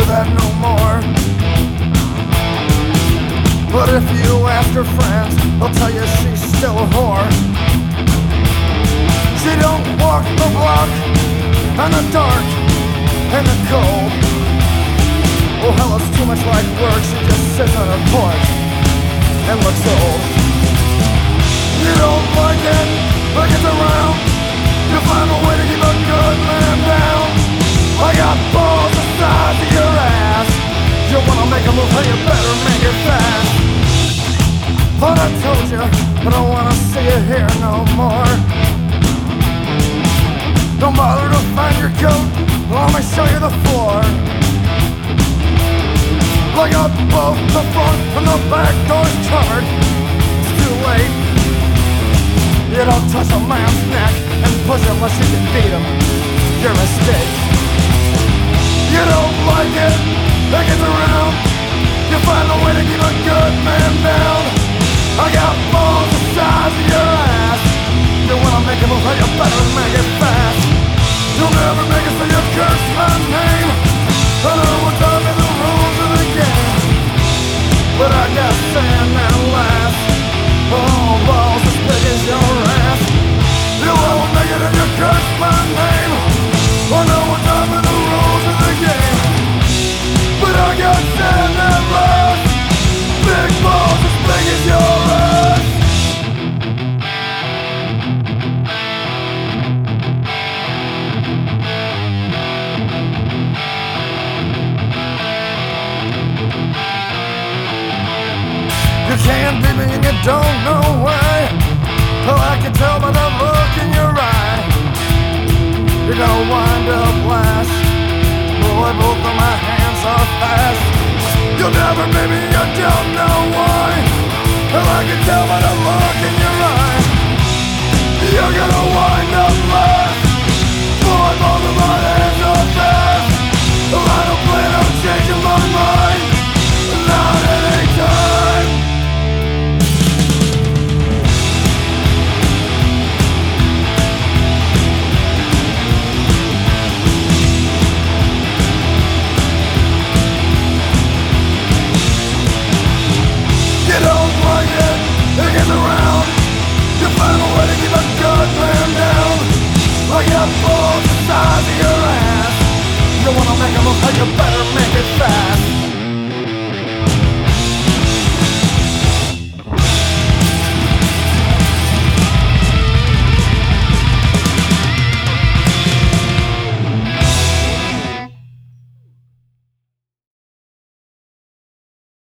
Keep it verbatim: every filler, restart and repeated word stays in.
that no more. But if you ask her friends, they'll tell you she's still a whore. She don't walk the block in the dark and the cold. Oh hell, it's too much like work. She just sits on her porch and looks old. You don't like it, but it's around. You find a way to keep a good man down. I got balls the size of your ass. You wanna make a move, hey, you better make it fast. Thought I told you, but I don't wanna see you here no more. Don't bother to find your coat, let me show you the floor. I got both the front and the back doors covered. It's too late. You don't touch a man's neck and push him unless you can beat him. Your mistake. You don't like it, that gets around. You find a way to keep a good man down. I got balls the size of your ass. You wanna make a move, you better make it fast. You'll never make it so you curse my name. I know what's up in the rules of the game, but I got sand that lasts. Oh, balls as big as your ass. You won't make it if you curse my name. I know what's up in the rules of the game, but I got sand that lasts. Big balls as big as your ass. You can't beat me and you don't know why. Oh, I can tell by the look in your eye. You're gonna wind up last. Boy, both of my hands are fast. You'll never beat me, you don't know why. Oh, I can tell by the look in your eye. You're gonna wind up last. Boy, both of my hands are fast. Oh, I don't plan on changing my mind. Not anytime. You don't like it, it gets around. You find a way to keep a good man down. I got balls the size of your ass. You wanna make a move, you better make it fast.